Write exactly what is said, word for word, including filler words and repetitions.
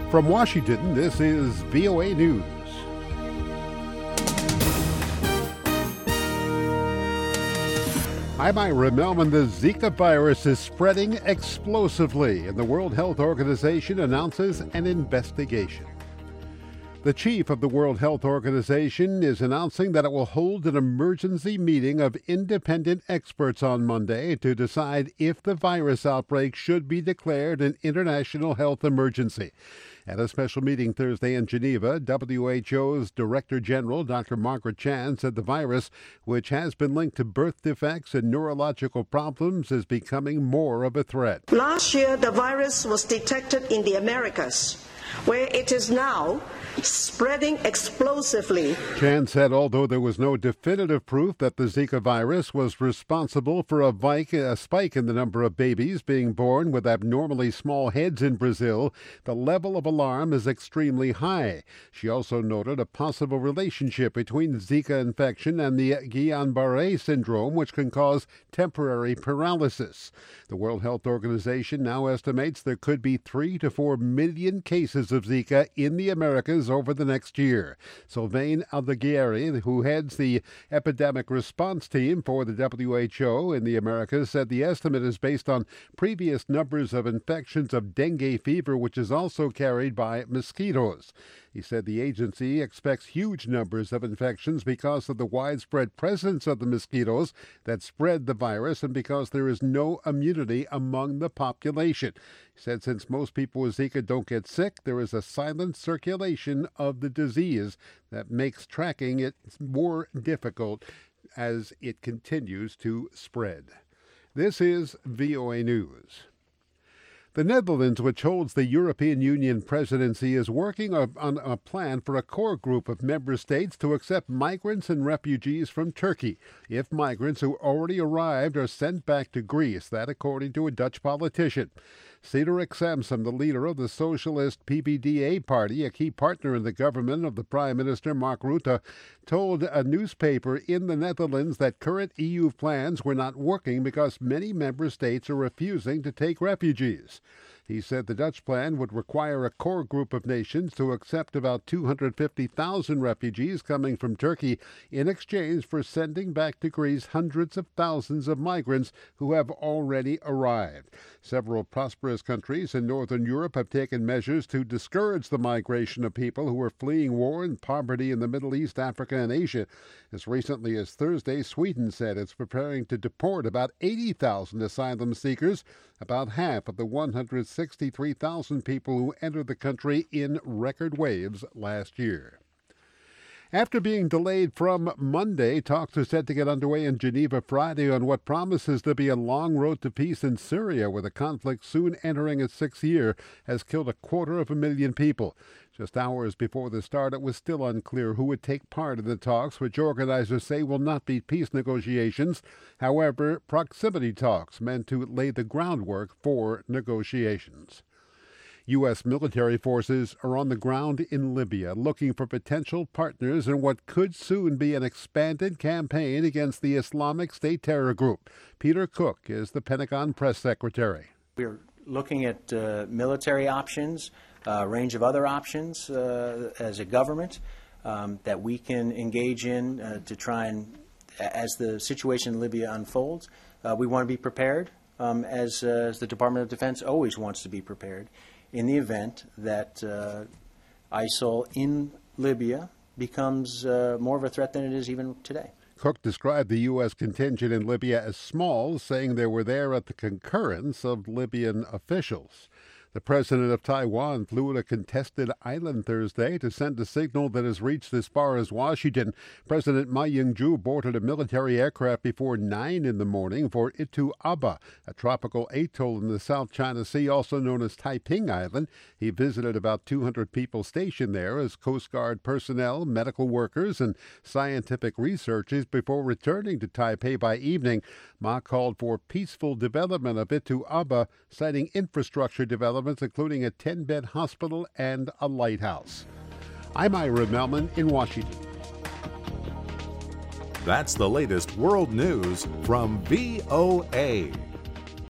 From Washington, this is V O A News. I'm Ira Melman. The Zika virus is spreading explosively, and the World Health Organization announces an investigation. The chief of the World Health Organization is announcing that it will hold an emergency meeting of independent experts on Monday to decide if the virus outbreak should be declared an international health emergency. At a special meeting Thursday in Geneva, W H O's Director General, Doctor Margaret Chan, said the virus, which has been linked to birth defects and neurological problems, is becoming more of a threat. Last year, the virus was detected in the Americas, where it is now spreading explosively. Chan said although there was no definitive proof that the Zika virus was responsible for a, vike, a spike in the number of babies being born with abnormally small heads in Brazil, the level of alarm is extremely high. She also noted a possible relationship between Zika infection and the Guillain-Barré syndrome, which can cause temporary paralysis. The World Health Organization now estimates there could be three to four million cases of Zika in the Americas over the next year. Sylvain Aldeguerre, who heads the epidemic response team for the W H O in the Americas, said the estimate is based on previous numbers of infections of dengue fever, which is also carried by mosquitoes. He said the agency expects huge numbers of infections because of the widespread presence of the mosquitoes that spread the virus and because there is no immunity among the population. He said since most people with Zika don't get sick, there is a silent circulation of the disease that makes tracking it more difficult as it continues to spread. This is V O A News. The Netherlands, which holds the European Union presidency, is working on a plan for a core group of member states to accept migrants and refugees from Turkey if migrants who already arrived are sent back to Greece. That according to a Dutch politician. Cedric Sampson, the leader of the socialist P V D A party, a key partner in the government of the Prime Minister Mark Rutte, told a newspaper in the Netherlands that current E U plans were not working because many member states are refusing to take refugees. He said the Dutch plan would require a core group of nations to accept about two hundred fifty thousand refugees coming from Turkey in exchange for sending back to Greece hundreds of thousands of migrants who have already arrived. Several prosperous countries in Northern Europe have taken measures to discourage the migration of people who are fleeing war and poverty in the Middle East, Africa, and Asia. As recently as Thursday, Sweden said it's preparing to deport about eighty thousand asylum seekers, about half of the one hundred sixty-three thousand people who entered the country in record waves last year. After being delayed from Monday, talks are set to get underway in Geneva Friday on what promises to be a long road to peace in Syria, where the conflict soon entering its sixth year has killed a quarter of a million people. Just hours before the start, it was still unclear who would take part in the talks, which organizers say will not be peace negotiations. However, proximity talks meant to lay the groundwork for negotiations. U S military forces are on the ground in Libya looking for potential partners in what could soon be an expanded campaign against the Islamic State terror group. Peter Cook is the Pentagon press secretary. We're looking at uh, military options, a range of other options uh, as a government um, that we can engage in uh, to try and, as the situation in Libya unfolds, uh, we want to be prepared, um, as, uh, as the Department of Defense always wants to be prepared, in the event that uh, ISIL in Libya becomes uh, more of a threat than it is even today. Cook described the U S contingent in Libya as small, saying they were there at the concurrence of Libyan officials. The president of Taiwan flew to a contested island Thursday to send a signal that has reached as far as Washington. President Ma Ying-jeou boarded a military aircraft before nine in the morning for Itu Aba, a tropical atoll in the South China Sea, also known as Taiping Island. He visited about two hundred people stationed there as Coast Guard personnel, medical workers, and scientific researchers before returning to Taipei by evening. Ma called for peaceful development of Itu Aba, citing infrastructure development, including a ten-bed hospital and a lighthouse. I'm Ira Melman in Washington. That's the latest world news from V O A.